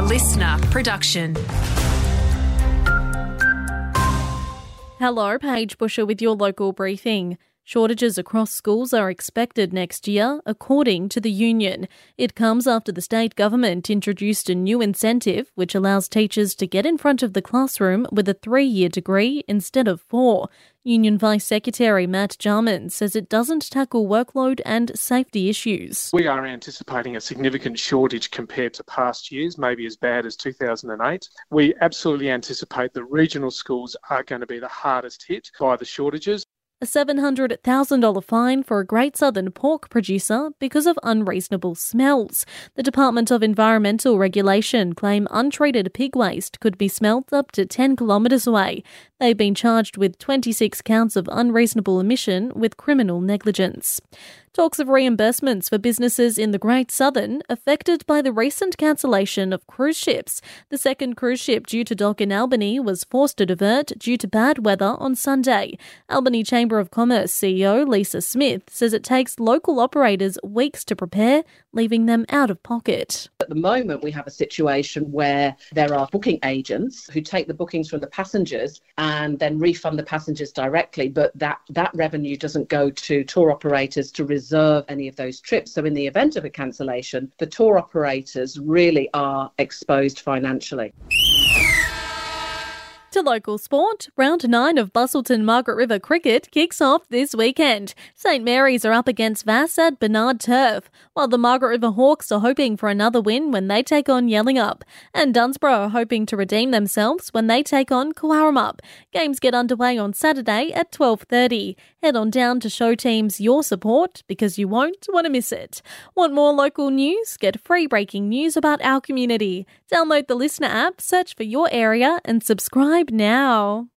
listener production. Hello, Paige Busher with your local briefing. Shortages across schools are expected next year, according to the union. It comes after the state government introduced a new incentive which allows teachers to get in front of the classroom with a 3-year degree instead of 4. Union Vice Secretary Matt Jarman says it doesn't tackle workload and safety issues. We are anticipating a significant shortage compared to past years, maybe as bad as 2008. We absolutely anticipate the regional schools are going to be the hardest hit by the shortages. A $700,000 fine for a Great Southern pork producer because of unreasonable smells. The Department of Environmental Regulation claim untreated pig waste could be smelt up to 10 kilometres away. They've been charged with 26 counts of unreasonable emission with criminal negligence. Talks of reimbursements for businesses in the Great Southern affected by the recent cancellation of cruise ships. The second cruise ship due to dock in Albany was forced to divert due to bad weather on Sunday. Albany Chamber of Commerce CEO Lisa Smith says it takes local operators weeks to prepare, leaving them out of pocket. At the moment, we have a situation where there are booking agents who take the bookings from the passengers and then refund the passengers directly, but that revenue doesn't go to tour operators to reserve any of those trips. So in the event of a cancellation, the tour operators really are exposed financially. To local sport, round 9 of Busselton Margaret River Cricket kicks off this weekend. St Mary's are up against Vass at Bernard Turf, while the Margaret River Hawks are hoping for another win when they take on Yellingup, and Dunsborough are hoping to redeem themselves when they take on Cowarumup. Games get underway on Saturday at 12:30. Head on down to show teams your support because you won't want to miss it. Want more local news? Get free breaking news about our community. Download the Listener app, search for your area and subscribe now.